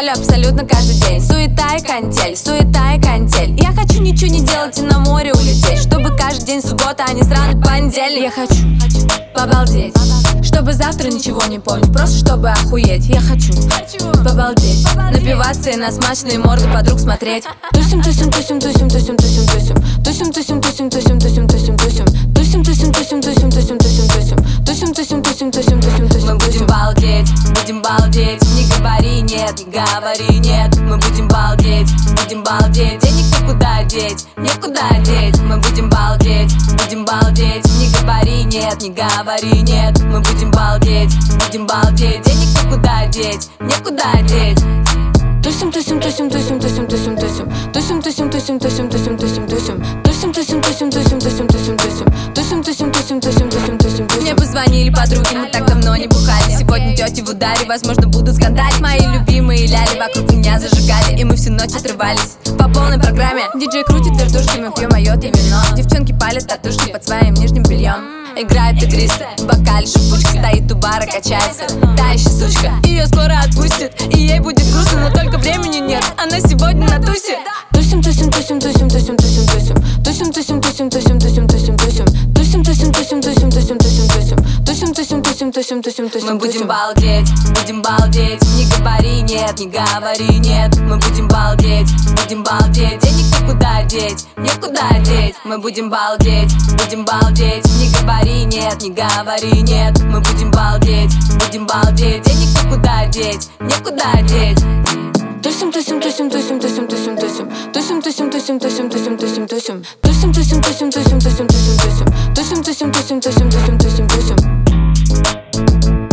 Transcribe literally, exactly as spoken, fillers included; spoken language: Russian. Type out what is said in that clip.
делю абсолютно каждый день. Суета и контель, суета и контель. Я хочу ничего не делать и на море улететь, чтобы каждый день суббота, а не сраный понедельник. Я хочу побалдеть, чтобы завтра ничего не помнить, просто чтобы охуеть. Я хочу побалдеть, напиваться и на смачные морды подруг смотреть. Тусим, тусим, тусим, тусим, тусим, тусим, тусим. Тусим, тусим, тусим, тусим, тусим, тусим, тусим. Тусим, тусим, тусим, тусим, тусим, тусим, тусим. Тусим, тусим, тусим, тусим, тусим, тусим. Мы будем балдеть, будем балдеть. Не говори нет, не говори нет. Мы будем балдеть, будем балдеть. Денег никуда деть, некуда деть. Мы будем балдеть, будем балдеть. Не говори нет, не говори нет. Мы будем балдеть, будем балдеть. Денег никуда деть, некуда деть. Тусим, тусим, тусим, тусим, тусим, тусим, тусим. Тусим, тусим, тусим, тусим, тусим, тусим, тусим. Тусим, тусим, тусим, тусим, тусим, тусим, тусим. Тусим, тусим, тусим, тусим, тусим, тусим, тусим. Мне позвонили подруги, мы так давно не бухали. Сегодня тети в ударе, возможно, будут скандалить. Мои любимые ляли вокруг меня зажигали, и мы всю ночь отрывались по полной программе. Диджей крутит вертушки, мы пьем майот и вино. Девчонки палят татушки под своим нижним бельем. Играет игристо, в бокале шипучка, стоит у бара, качается. Та еще сучка, ее скоро отпустит, и ей будет грустно, но только времени нет. Она сегодня на тусе. Тусим, тусим, тусим, тусим, тусим, тусим, тусим. Тусим, тусим, тусим, тусим, тусим, тусим, тусим. Тусим, тусим, тусим, тусим, тусим, тусим, тусим. Тусим, тусим, тусим, тусим, тусим, тусим. Мы будем балдеть, будем балдеть. Не говори нет, не говори нет. Мы будем балдеть, будем балдеть. Денег никуда деть, некуда деть. Мы будем балдеть, будем балдеть. Не говори нет, не говори нет. Мы будем балдеть, будем балдеть. Денег никуда деть, некуда деть. Тусим, тусим, тусим, тусим, тусим, тусим, тусим. Тусим, тусим, тусим, тусим, тусим, тусим, тусим. Тусим, тусим, тусим, тусим, тусим, тусим, тусим. Тусим, тусим, тусим, тусим, тусим, тусим, тусим.